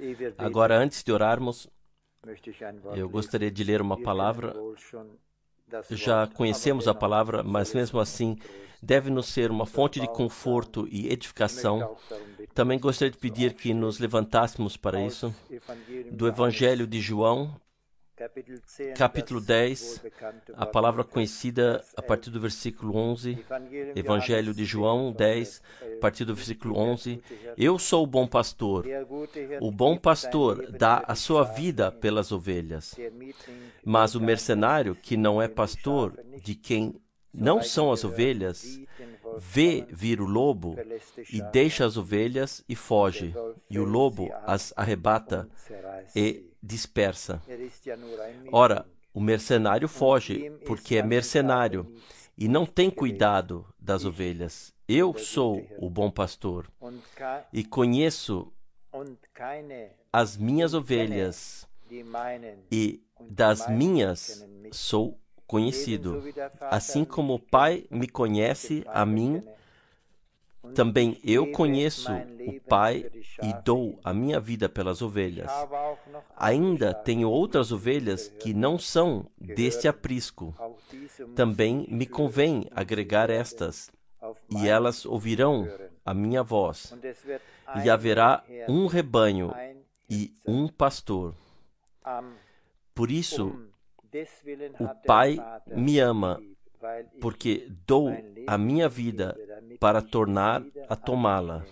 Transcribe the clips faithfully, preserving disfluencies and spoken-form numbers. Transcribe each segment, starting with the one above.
Agora, antes de orarmos, eu gostaria de ler uma palavra. Já conhecemos a palavra, mas mesmo assim deve nos ser uma fonte de conforto e edificação. Também gostaria de pedir que nos levantássemos para isso. Do Evangelho de João, capítulo dez, a palavra conhecida a partir do versículo onze. Evangelho de João dez, a partir do versículo onze. Eu sou o bom pastor. O bom pastor dá a sua vida pelas ovelhas. Mas o mercenário, que não é pastor, de quem não são as ovelhas, vê vir o lobo e deixa as ovelhas e foge. E o lobo as arrebata e dispersa. Ora, o mercenário foge porque é mercenário e não tem cuidado das ovelhas. Eu sou o bom pastor e conheço as minhas ovelhas e das minhas sou conhecido. Assim como o Pai me conhece a mim, também eu conheço o Pai e dou a minha vida pelas ovelhas. Ainda tenho outras ovelhas que não são deste aprisco. Também me convém agregar estas, e elas ouvirão a minha voz. E haverá um rebanho e um pastor. Por isso, o Pai me ama, porque dou a minha vida para tornar a tomá-la.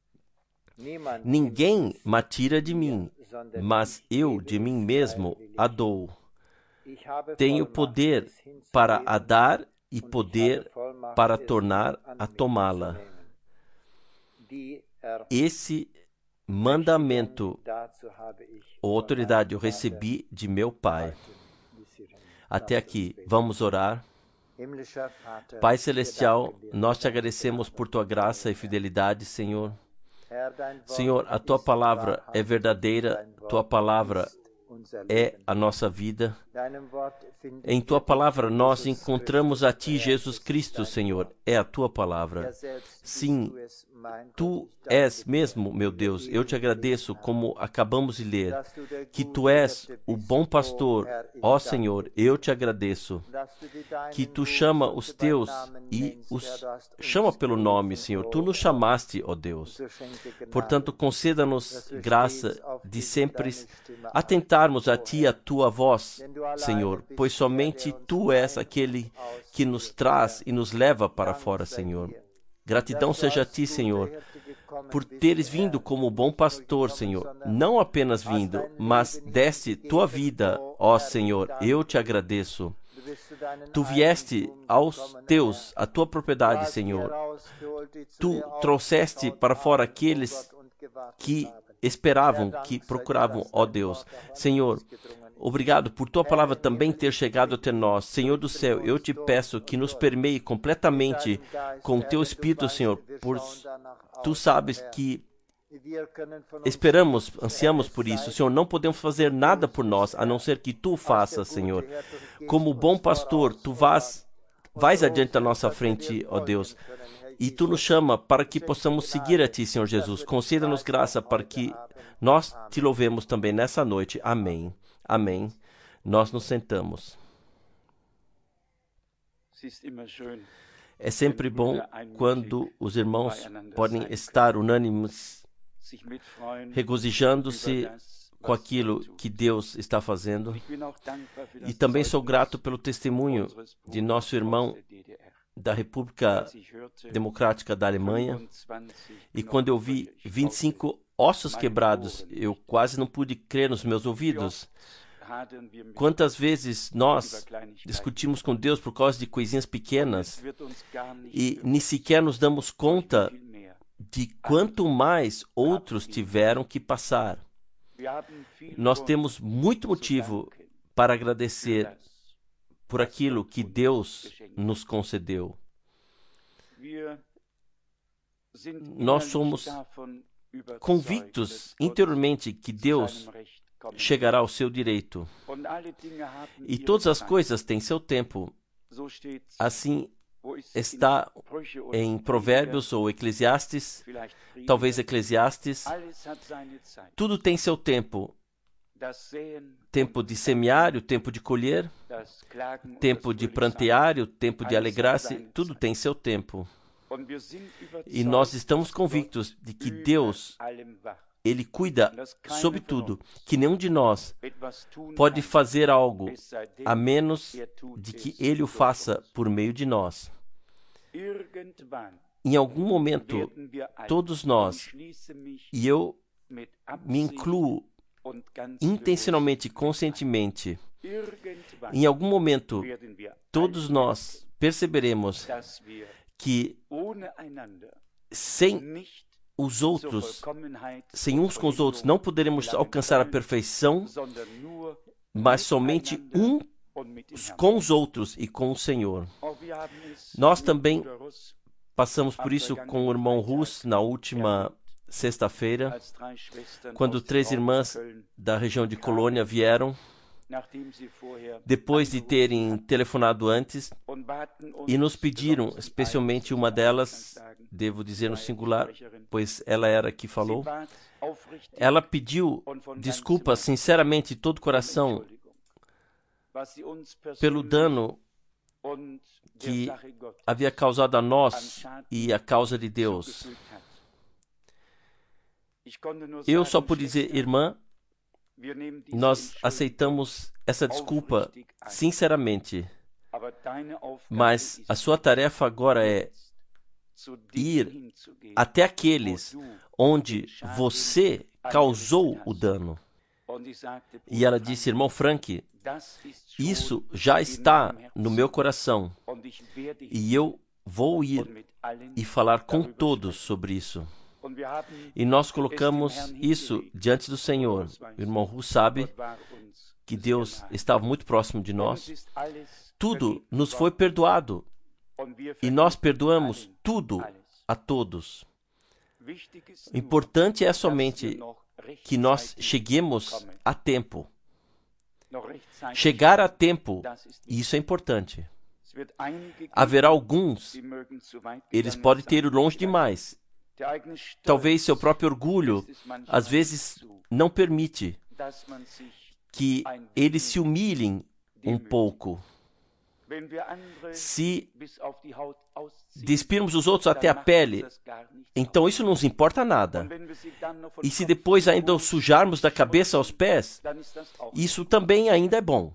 Ninguém me tira de mim, mas eu de mim mesmo a dou. Tenho poder para a dar e poder para tornar a tomá-la. Esse mandamento ou autoridade eu recebi de meu Pai. Até aqui, vamos orar. Pai Celestial, nós te agradecemos por tua graça e fidelidade, Senhor. Senhor, a tua palavra é verdadeira, tua palavra é a nossa vida. Em tua palavra nós encontramos a ti, Jesus Cristo, Senhor. É a tua palavra. Sim, tu és mesmo, meu Deus. Eu te agradeço, como acabamos de ler, que tu és o bom pastor. Ó Senhor, eu te agradeço que tu chama os teus e os chama pelo nome, Senhor. Tu nos chamaste, ó Deus. Portanto, conceda-nos graça de sempre atentarmos a ti, a tua voz, Senhor, pois somente tu és aquele que nos traz e nos leva para fora, Senhor. Gratidão seja a ti, Senhor, por teres vindo como bom pastor, Senhor. Não apenas vindo, mas deste tua vida, ó Senhor. Eu te agradeço. Tu vieste aos teus, a tua propriedade, Senhor. Tu trouxeste para fora aqueles que esperavam, que procuravam, ó Deus. Senhor, obrigado por tua palavra também ter chegado até nós. Senhor do céu, eu te peço que nos permeie completamente com o teu Espírito, Senhor, por tu sabes que esperamos, ansiamos por isso. Senhor, não podemos fazer nada por nós, a não ser que tu faças, Senhor. Como bom pastor, tu vais, vais adiante da nossa frente, ó Deus. E tu nos chama para que possamos seguir a ti, Senhor Jesus. Conceda-nos graça para que nós te louvemos também nessa noite. Amém. Amém. Nós nos sentamos. É sempre bom quando os irmãos podem estar unânimes, regozijando-se com aquilo que Deus está fazendo. E também sou grato pelo testemunho de nosso irmão da República Democrática da Alemanha. E quando eu vi vinte e cinco ossos quebrados, eu quase não pude crer nos meus ouvidos. Quantas vezes nós discutimos com Deus por causa de coisinhas pequenas e nem sequer nos damos conta de quanto mais outros tiveram que passar. Nós temos muito motivo para agradecer por aquilo que Deus nos concedeu. Nós somos convictos interiormente que Deus chegará ao seu direito. E todas as coisas têm seu tempo. Assim está em Provérbios ou Eclesiastes, talvez Eclesiastes. Tudo tem seu tempo. Tempo de semear, o tempo de colher, tempo de prantear, o tempo de alegrar-se, tudo tem seu tempo. E nós estamos convictos de que Deus, Ele cuida sobre tudo, que nenhum de nós pode fazer algo a menos de que Ele o faça por meio de nós. Em algum momento, todos nós, e eu me incluo intencionalmente, conscientemente, em algum momento, todos nós perceberemos que sem os outros, sem uns com os outros, não poderemos alcançar a perfeição, mas somente uns com os outros e com o Senhor. Nós também passamos por isso com o irmão Rus na última sexta-feira, quando três irmãs da região de Colônia vieram, depois de terem telefonado antes, e nos pediram, especialmente uma delas, devo dizer no singular, pois ela era a que falou, ela pediu desculpas sinceramente de todo o coração pelo dano que havia causado a nós e a causa de Deus. Eu só pude dizer, irmã, nós aceitamos essa desculpa sinceramente, mas a sua tarefa agora é ir até aqueles onde você causou o dano. E ela disse, irmão Frank, isso já está no meu coração e eu vou ir e falar com todos sobre isso. E nós colocamos isso diante do Senhor. O irmão Ru sabe que Deus estava muito próximo de nós. Tudo nos foi perdoado e nós perdoamos tudo a todos. O importante é somente que nós cheguemos a tempo. Chegar a tempo, isso é importante. Haverá alguns, eles podem ter ido longe demais. Talvez seu próprio orgulho, às vezes, não permite que eles se humilhem um pouco. Se despirmos os outros até a pele, então isso não nos importa nada. E se depois ainda os sujarmos da cabeça aos pés, isso também ainda é bom.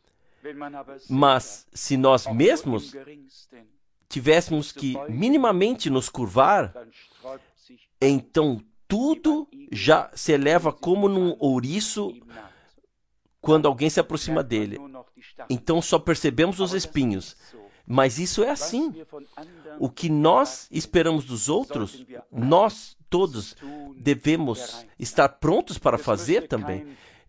Mas se nós mesmos tivéssemos que minimamente nos curvar, então tudo já se eleva como num ouriço quando alguém se aproxima dele. Então só percebemos os espinhos. Mas isso é assim. O que nós esperamos dos outros, nós todos devemos estar prontos para fazer também.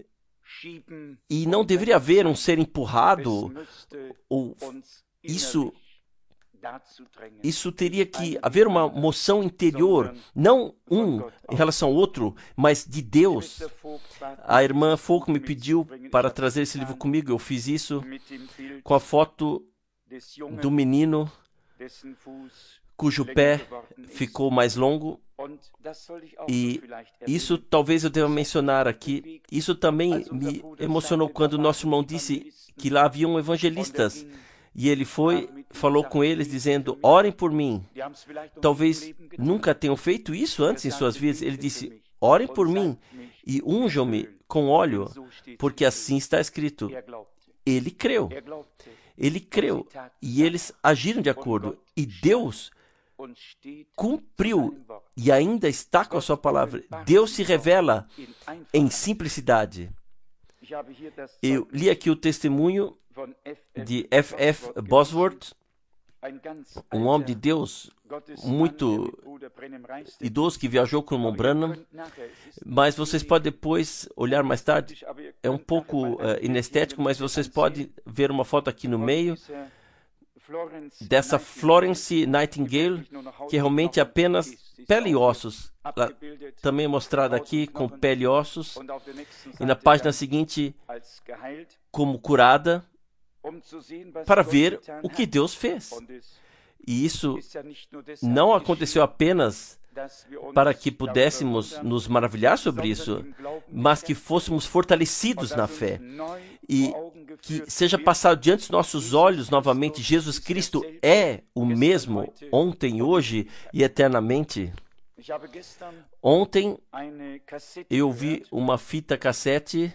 E não deveria haver um ser empurrado, ou isso, isso teria que haver uma moção interior, não um em relação ao outro, mas de Deus. A irmã Folk me pediu para trazer esse livro comigo, eu fiz isso com a foto do menino cujo pé ficou mais longo. E isso talvez eu deva mencionar aqui. Isso também me emocionou quando nosso irmão disse que lá haviam evangelistas. E ele foi, falou com eles dizendo, orem por mim. Talvez nunca tenham feito isso antes em suas vidas. Ele disse, orem por mim e unjam-me com óleo, porque assim está escrito. Ele creu. Ele creu e eles agiram de acordo. E Deus cumpriu e ainda está com a sua palavra. Deus se revela em simplicidade. Eu li aqui o testemunho de F F Bosworth, um homem de Deus muito idoso que viajou com o irmão Branham, mas vocês podem depois olhar mais tarde. É um pouco uh, inestético, mas vocês podem ver uma foto aqui no meio dessa Florence Nightingale, que realmente é apenas pele e ossos. Ela também é mostrada aqui com pele e ossos. E na página seguinte, como curada, para ver o que Deus fez. E isso não aconteceu apenas para que pudéssemos nos maravilhar sobre isso, mas que fôssemos fortalecidos na fé e que seja passado diante dos nossos olhos novamente, Jesus Cristo é o mesmo ontem, hoje e eternamente. Ontem eu vi uma fita cassete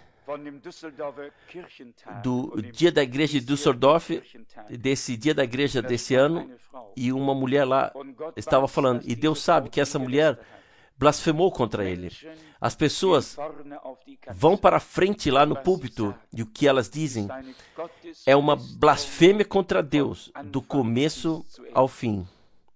do dia da igreja de Düsseldorf, desse dia da igreja desse ano, e uma mulher lá estava falando, e Deus sabe que essa mulher blasfemou contra ele. As pessoas vão para a frente lá no púlpito, e o que elas dizem é uma blasfêmia contra Deus, do começo ao fim.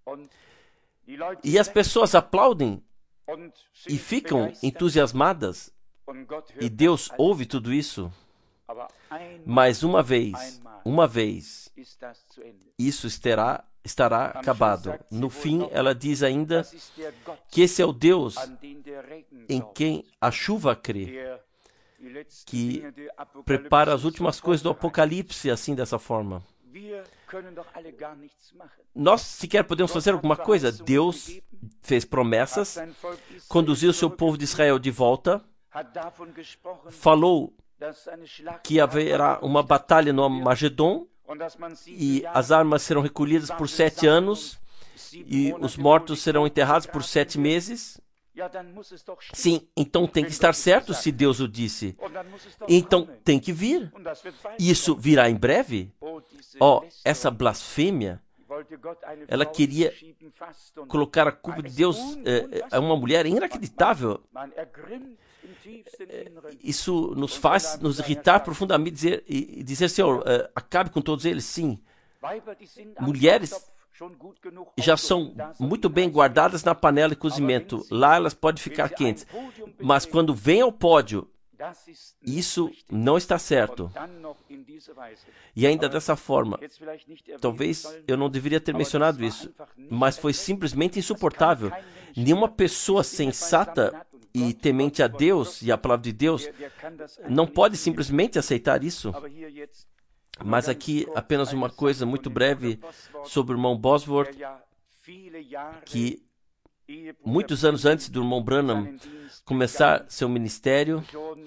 E as pessoas aplaudem e ficam entusiasmadas, e Deus ouve tudo isso. Mas uma vez, uma vez, isso estará, estará acabado. No fim, ela diz ainda que esse é o Deus em quem a chuva crê, que prepara as últimas coisas do Apocalipse, assim, dessa forma. Nós sequer podemos fazer alguma coisa. Deus fez promessas, conduziu o seu povo de Israel de volta, falou que haverá uma batalha no Armagedon e as armas serão recolhidas por sete anos e os mortos serão enterrados por sete meses. Sim, então tem que estar certo se Deus o disse. Então tem que vir. Isso virá em breve. Ó, oh, essa blasfêmia, ela queria colocar a culpa de Deus a é, uma mulher inacreditável. Isso nos faz nos irritar profundamente dizer, e dizer, Senhor, uh, acabe com todos eles, sim. Mulheres já são muito bem guardadas na panela de cozimento. Lá elas podem ficar quentes. Mas quando vem ao pódio, isso não está certo. E ainda dessa forma, talvez eu não deveria ter mencionado isso, mas foi simplesmente insuportável. Nenhuma pessoa sensata e temente a Deus e a palavra de Deus não pode simplesmente aceitar isso. Mas aqui apenas uma coisa muito breve sobre o irmão Bosworth, que muitos anos antes do irmão Branham começar seu ministério,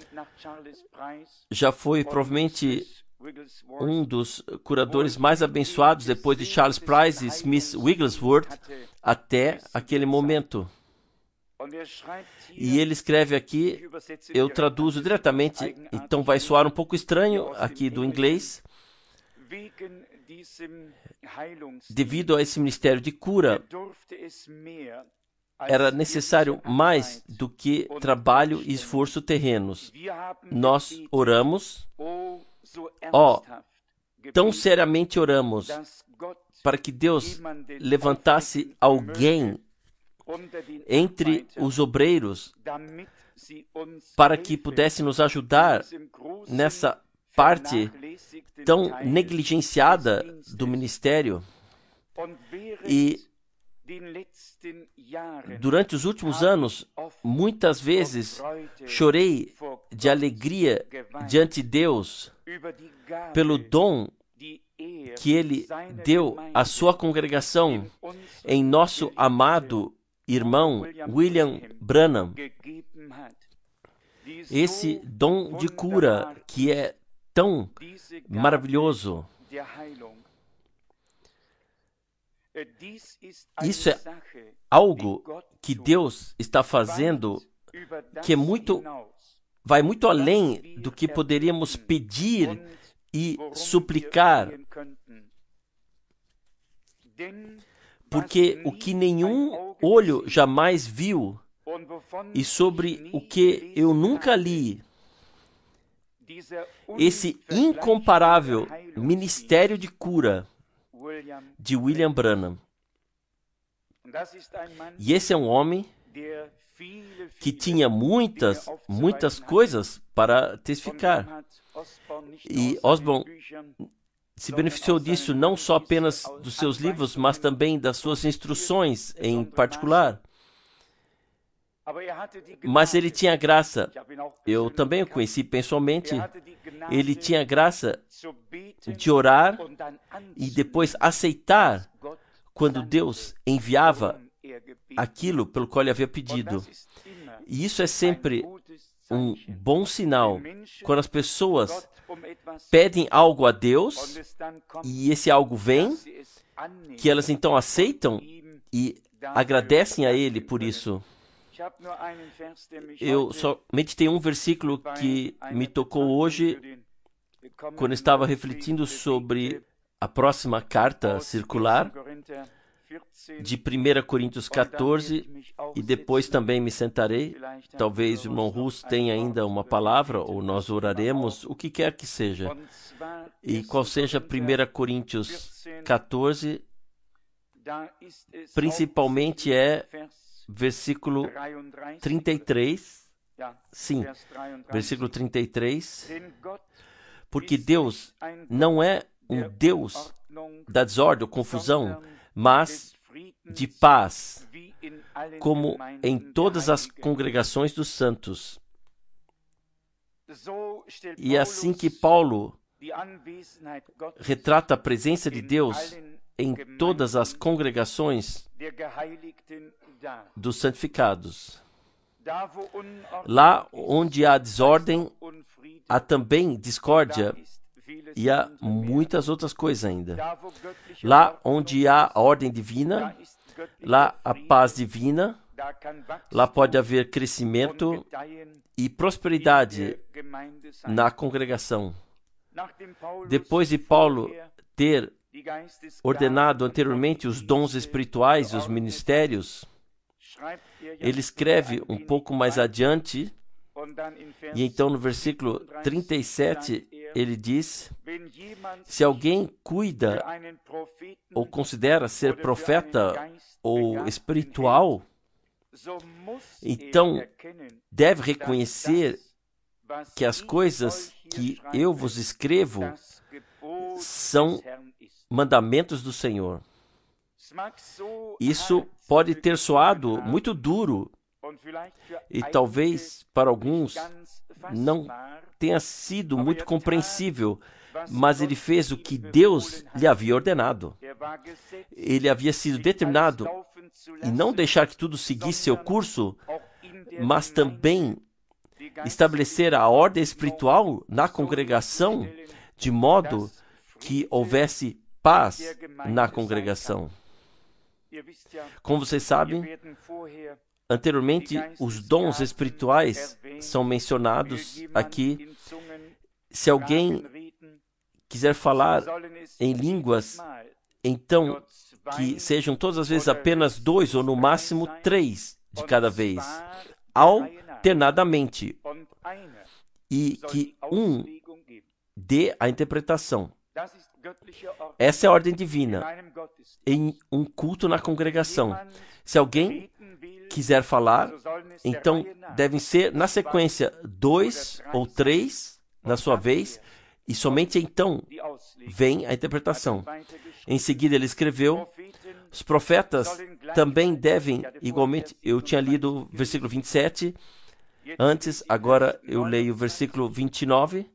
já foi provavelmente um dos curadores mais abençoados depois de Charles Price e Smith Wigglesworth até aquele momento. E ele escreve aqui, eu traduzo diretamente, então vai soar um pouco estranho aqui do inglês. Devido a esse ministério de cura, era necessário mais do que trabalho e esforço terrenos. Nós oramos, ó, oh, tão seriamente oramos, para que Deus levantasse alguém entre os obreiros para que pudesse nos ajudar nessa parte tão negligenciada do ministério. E durante os últimos anos, muitas vezes chorei de alegria diante de Deus pelo dom que Ele deu à sua congregação em nosso amado irmão William Branham. Esse dom de cura que é tão maravilhoso. Isso é algo que Deus está fazendo que é muito, vai muito além do que poderíamos pedir e suplicar. Porque o que nenhum olho jamais viu e sobre o que eu nunca li, esse incomparável ministério de cura de William Branham. E esse é um homem que tinha muitas, muitas coisas para testificar. E Osborne se beneficiou disso não só apenas dos seus livros, mas também das suas instruções em particular. Mas ele tinha graça, eu também o conheci pessoalmente, ele tinha graça de orar e depois aceitar quando Deus enviava aquilo pelo qual ele havia pedido. E isso é sempre um bom sinal. Quando as pessoas pedem algo a Deus e esse algo vem, que elas então aceitam e agradecem a Ele por isso. Eu somente tenho um versículo que me tocou hoje, quando estava refletindo sobre a próxima carta circular, de primeira Coríntios quatorze, e depois também me sentarei. Talvez o irmão Rus tenha ainda uma palavra, ou nós oraremos, o que quer que seja. E qual seja primeira Coríntios quatorze, principalmente é versículo trinta e três. Sim, versículo trinta e três. Porque Deus não é um Deus da desordem ou confusão, mas de paz, como em todas as congregações dos santos. E é assim que Paulo retrata a presença de Deus em todas as congregações dos santificados. Lá onde há desordem, há também discórdia e há muitas outras coisas ainda. Lá onde há a ordem divina, lá a paz divina, lá pode haver crescimento e prosperidade na congregação. Depois de Paulo ter ordenado anteriormente os dons espirituais e os ministérios, ele escreve um pouco mais adiante, e então no versículo trinta e sete ele diz: se alguém cuida ou considera ser profeta ou espiritual, então deve reconhecer que as coisas que eu vos escrevo são mandamentos do Senhor. Isso pode ter soado muito duro e talvez para alguns não tenha sido muito compreensível, mas ele fez o que Deus lhe havia ordenado. Ele havia sido determinado em não deixar que tudo seguisse seu curso, mas também estabelecer a ordem espiritual na congregação, de modo que houvesse paz na congregação. Como vocês sabem, anteriormente os dons espirituais são mencionados aqui. Se alguém quiser falar em línguas, então que sejam todas as vezes apenas dois ou no máximo três de cada vez, alternadamente, e que um dê a interpretação. Essa é a ordem divina em um culto na congregação. Se alguém quiser falar, então devem ser na sequência dois ou três na sua vez, e somente então vem a interpretação. Em seguida ele escreveu: os profetas também devem igualmente. Eu tinha lido o versículo vinte e sete antes, agora eu leio o versículo vinte e nove.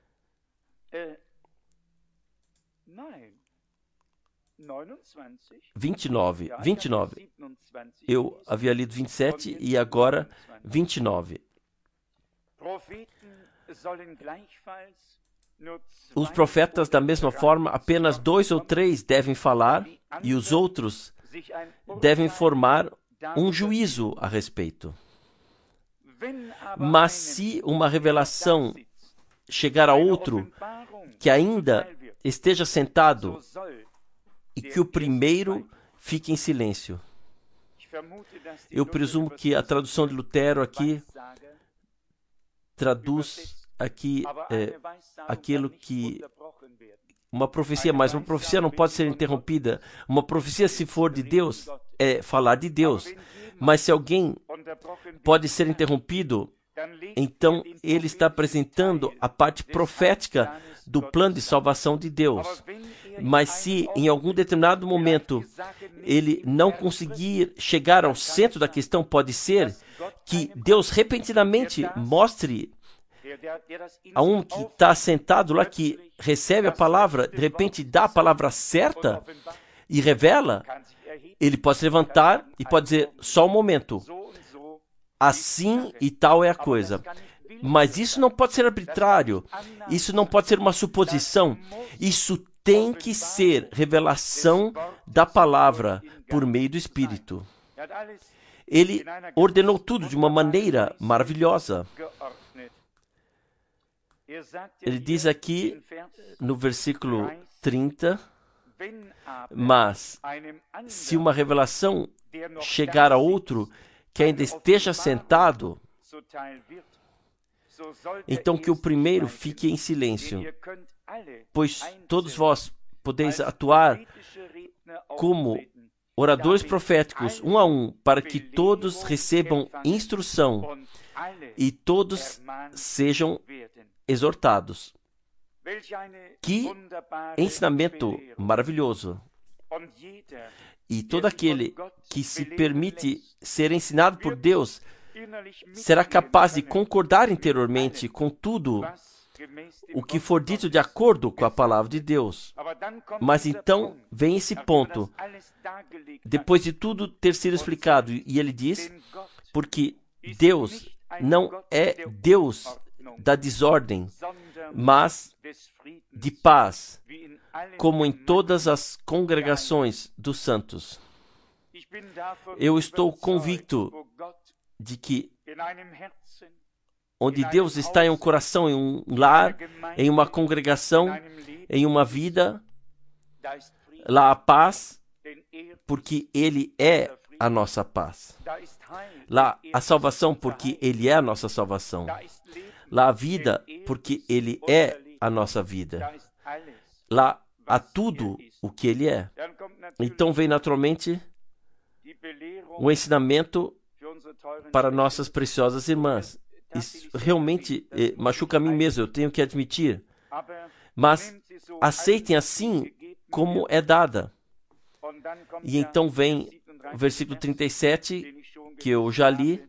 vinte e nove, vinte e nove. Eu havia lido vinte e sete e agora vinte e nove. Os profetas, da mesma forma, apenas dois ou três devem falar e os outros devem formar um juízo a respeito. Mas se uma revelação chegar a outro que ainda esteja sentado, e que o primeiro fique em silêncio. Eu presumo que a tradução de Lutero aqui traduz aqui é, aquilo que uma profecia, mas uma profecia não pode ser interrompida. Uma profecia, se for de Deus, é falar de Deus. Mas se alguém pode ser interrompido, então ele está apresentando a parte profética do plano de salvação de Deus. Mas se em algum determinado momento ele não conseguir chegar ao centro da questão, pode ser que Deus repentinamente mostre a um que está sentado lá, que recebe a palavra, de repente dá a palavra certa, e revela, ele pode se levantar e pode dizer, só um momento, assim e tal é a coisa. Mas isso não pode ser arbitrário, isso não pode ser uma suposição, isso tem que ser revelação da palavra por meio do Espírito. Ele ordenou tudo de uma maneira maravilhosa. Ele diz aqui no versículo trinta, mas se uma revelação chegar a outro que ainda esteja sentado, então que o primeiro fique em silêncio, pois todos vós podeis atuar como oradores proféticos, um a um, para que todos recebam instrução e todos sejam exortados. Que ensinamento maravilhoso! E todo aquele que se permite ser ensinado por Deus será capaz de concordar interiormente com tudo o que for dito de acordo com a palavra de Deus. Mas então vem esse ponto, depois de tudo ter sido explicado, e ele diz, porque Deus não é Deus da desordem, mas de paz, como em todas as congregações dos santos. Eu estou convicto de que onde Deus está em um coração, em um lar, em uma congregação, em uma vida, lá há paz, porque Ele é a nossa paz. Lá há salvação, porque Ele é a nossa salvação. Lá há vida, porque Ele é a nossa vida. Lá há tudo o que Ele é. Então vem naturalmente o ensinamento para nossas preciosas irmãs. Isso realmente eh, machuca a mim mesmo, eu tenho que admitir. Mas aceitem assim como é dada. E então vem o versículo trinta e sete, que eu já li.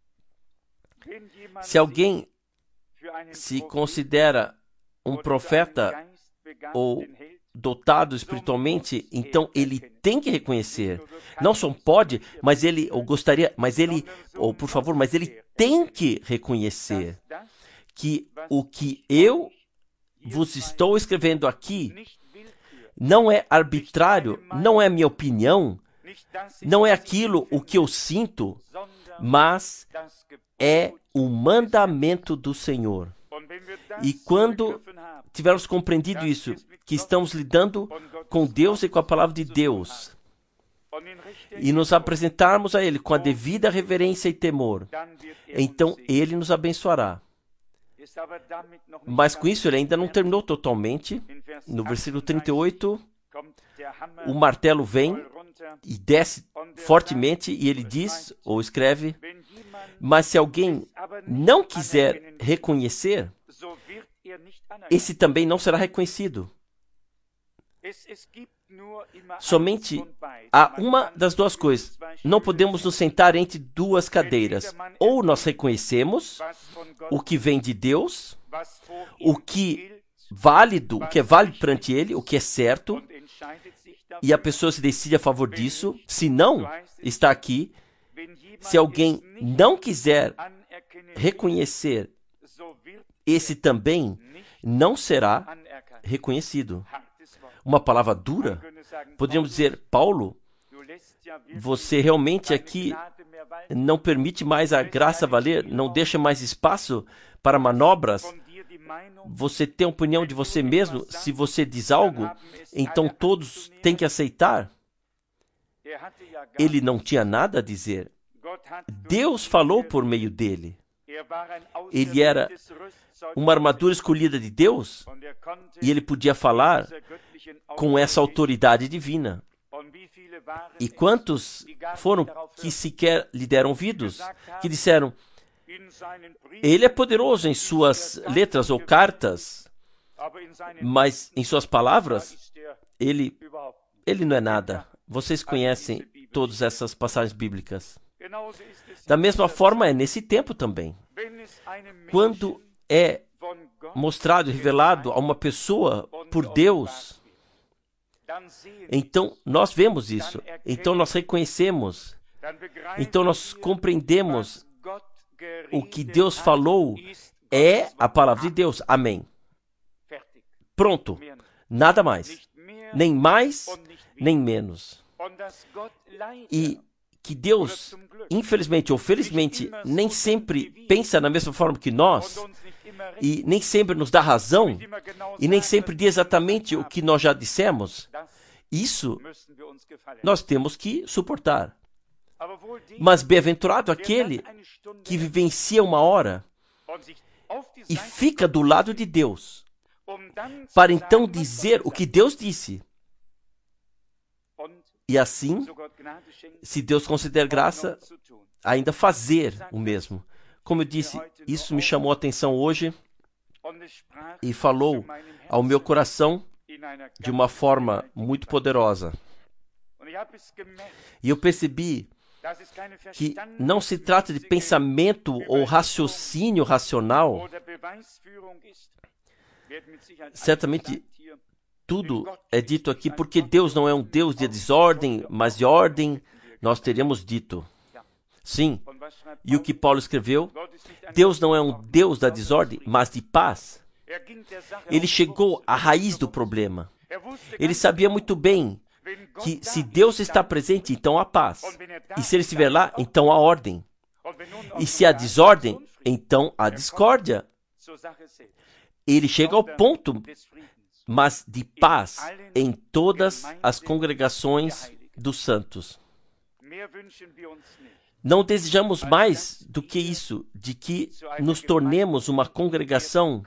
Se alguém se considera um profeta ou dotado espiritualmente, então ele tem que reconhecer. Não só pode, mas ele, ou gostaria, mas ele, ou por favor, mas ele tem que reconhecer que o que eu vos estou escrevendo aqui não é arbitrário, não é minha opinião, não é aquilo o que eu sinto, mas é o mandamento do Senhor. E quando tivermos compreendido isso, que estamos lidando com Deus e com a palavra de Deus, e nos apresentarmos a Ele com a devida reverência e temor, então Ele nos abençoará. Mas com isso Ele ainda não terminou totalmente. No versículo trinta e oito, o martelo vem e desce fortemente, e ele diz, ou escreve, mas se alguém não quiser reconhecer, esse também não será reconhecido. Somente há uma das duas coisas. Não podemos nos sentar entre duas cadeiras. Ou nós reconhecemos o que vem de Deus, o que válido, o que é válido perante Ele, o que é certo, e a pessoa se decide a favor disso. Se não, está aqui, se alguém não quiser reconhecer, esse também não será reconhecido. Uma palavra dura? Poderíamos dizer, Paulo, você realmente aqui não permite mais a graça valer, não deixa mais espaço para manobras. Você tem a opinião de você mesmo. Se você diz algo, então todos têm que aceitar. Ele não tinha nada a dizer. Deus falou por meio dele. Ele era uma armadura escolhida de Deus e ele podia falar com essa autoridade divina. E quantos foram que sequer lhe deram ouvidos, que disseram, ele é poderoso em suas letras ou cartas, mas em suas palavras, ele, ele não é nada. Vocês conhecem todas essas passagens bíblicas. Da mesma forma é nesse tempo também. Quando é mostrado e revelado a uma pessoa por Deus, então nós vemos isso, então nós reconhecemos, então nós compreendemos o que Deus falou é a palavra de Deus. Amém. Pronto. Nada mais. Nem mais, nem menos. E que Deus, infelizmente ou felizmente, nem sempre pensa da mesma forma que nós, e nem sempre nos dá razão, e nem sempre diz exatamente o que nós já dissemos, isso nós temos que suportar. Mas bem-aventurado aquele que vivencia uma hora e fica do lado de Deus, para então dizer o que Deus disse. E assim, se Deus considera graça, ainda fazer o mesmo. Como eu disse, isso me chamou a atenção hoje e falou ao meu coração de uma forma muito poderosa. E eu percebi que não se trata de pensamento ou raciocínio racional. Certamente tudo é dito aqui porque Deus não é um Deus de desordem, mas de ordem, nós teríamos dito. Sim. E o que Paulo escreveu? Deus não é um Deus da desordem, mas de paz. Ele chegou à raiz do problema. Ele sabia muito bem que se Deus está presente, então há paz. E se Ele estiver lá, então há ordem. E se há desordem, então há discórdia. Ele chega ao ponto, mas de paz em todas as congregações dos santos. Não desejamos mais do que isso, de que nos tornemos uma congregação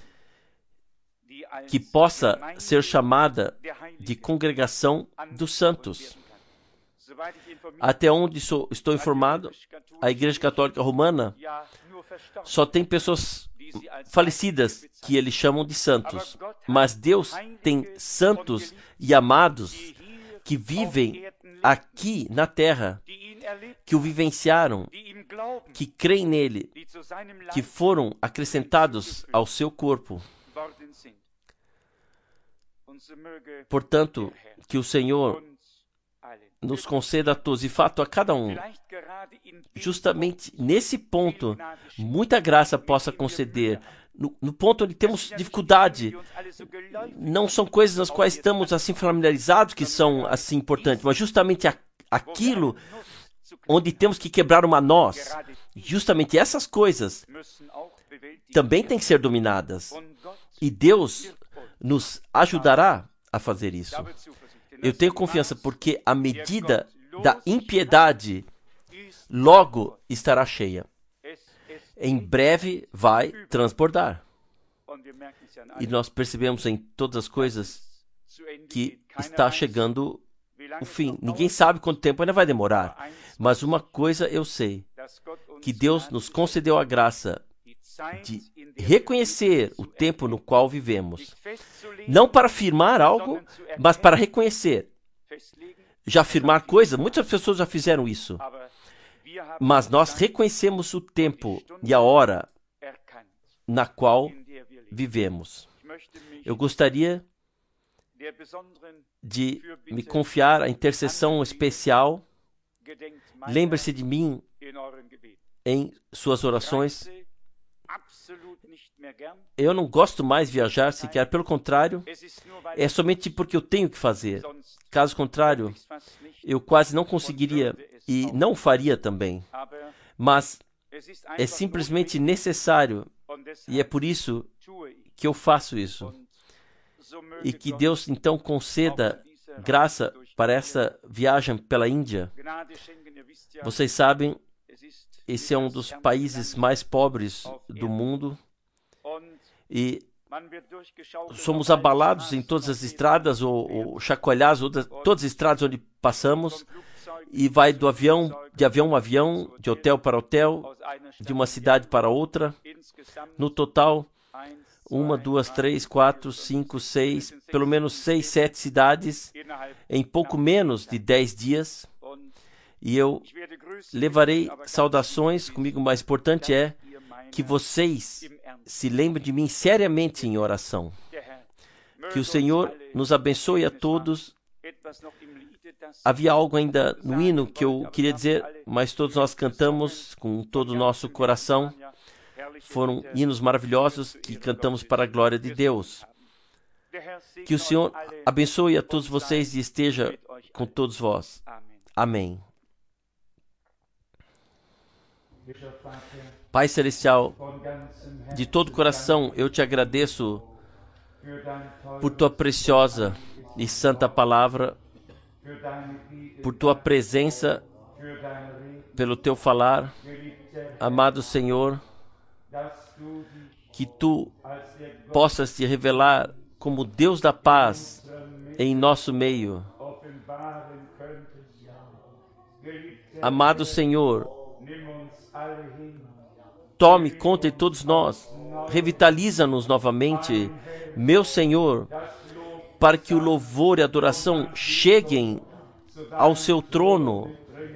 que possa ser chamada de congregação dos santos. Até onde sou, estou informado, a Igreja Católica Romana só tem pessoas falecidas que eles chamam de santos. Mas Deus tem santos e amados que vivem aqui na terra, que o vivenciaram, que creem nele, que foram acrescentados ao seu corpo. Portanto, que o Senhor nos conceda a todos, de fato a cada um, justamente nesse ponto, muita graça possa conceder. No, no ponto onde temos dificuldade, não são coisas nas quais estamos assim familiarizados que são assim importantes, mas justamente a, aquilo onde temos que quebrar uma noz, justamente essas coisas também têm que ser dominadas. E Deus nos ajudará a fazer isso. Eu tenho confiança porque a medida da impiedade logo estará cheia. Em breve vai transbordar. E nós percebemos em todas as coisas que está chegando o fim. Ninguém sabe quanto tempo ainda vai demorar. Mas uma coisa eu sei, que Deus nos concedeu a graça de reconhecer o tempo no qual vivemos. Não para afirmar algo, mas para reconhecer. Já afirmar coisas, muitas pessoas já fizeram isso. Mas nós reconhecemos o tempo e a hora na qual vivemos. Eu gostaria de me confiar à intercessão especial. Lembre-se de mim em suas orações. Eu não gosto mais de viajar sequer, pelo contrário, é somente porque eu tenho que fazer. Caso contrário, eu quase não conseguiria e não faria também. Mas é simplesmente necessário e é por isso que eu faço isso. E que Deus então conceda graça para essa viagem pela Índia. Vocês sabem, esse é um dos países mais pobres do mundo e somos abalados em todas as estradas ou, ou chacoalhados, ou todas as estradas onde passamos, e vai do avião, de avião a avião, de hotel para hotel, de uma cidade para outra. No total, uma, duas, três, quatro, cinco, seis, pelo menos seis, sete cidades em pouco menos de dez dias. E eu levarei saudações. Comigo, o mais importante é que vocês se lembrem de mim seriamente em oração. Que o Senhor nos abençoe a todos Havia algo ainda no hino que eu queria dizer, mas todos nós cantamos com todo o nosso coração. Foram hinos maravilhosos que cantamos para a glória de Deus. Que o Senhor abençoe a todos vocês e esteja com todos vós. Amém. Pai Celestial, de todo o coração eu te agradeço por tua preciosa e santa palavra, por tua presença, pelo teu falar. Amado Senhor, que tu possas te revelar como Deus da paz em nosso meio. Amado Senhor, tome conta de todos nós, revitaliza-nos novamente, meu Senhor, para que o louvor e a adoração cheguem ao seu trono.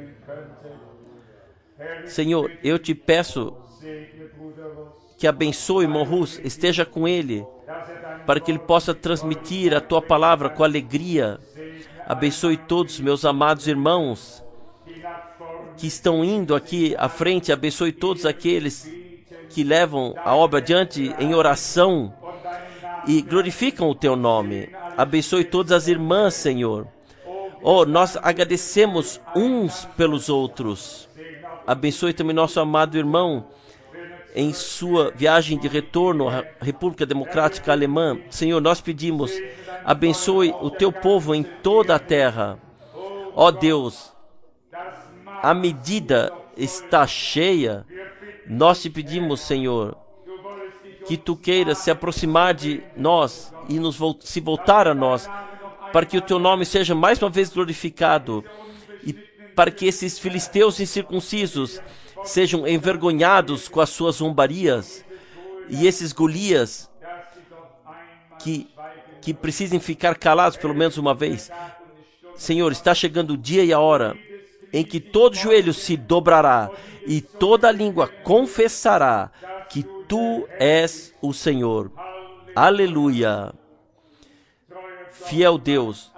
Senhor, eu te peço que abençoe Morrus, esteja com ele, para que ele possa transmitir a tua palavra com alegria. Abençoe todos meus amados irmãos que estão indo aqui à frente, abençoe todos aqueles que levam a obra adiante em oração e glorificam o teu nome. Abençoe todas as irmãs, Senhor. Oh, nós agradecemos uns pelos outros. Abençoe também nosso amado irmão em sua viagem de retorno à República Democrática Alemã. Senhor, nós pedimos, abençoe o teu povo em toda a terra. Ó Deus, a medida está cheia. Nós te pedimos, Senhor, que tu queiras se aproximar de nós e nos vo- se voltar a nós, para que o teu nome seja mais uma vez glorificado e para que esses filisteus incircuncisos sejam envergonhados com as suas zombarias e esses Golias que, que precisem ficar calados pelo menos uma vez. Senhor, está chegando o dia e a hora em que todo joelho se dobrará e toda língua confessará que tu és o Senhor. Aleluia. Fiel Deus,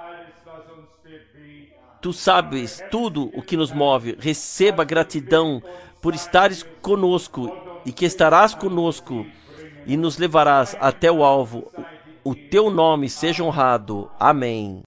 tu sabes tudo o que nos move. Receba gratidão por estares conosco e que estarás conosco e nos levarás até o alvo. O teu nome seja honrado. Amém.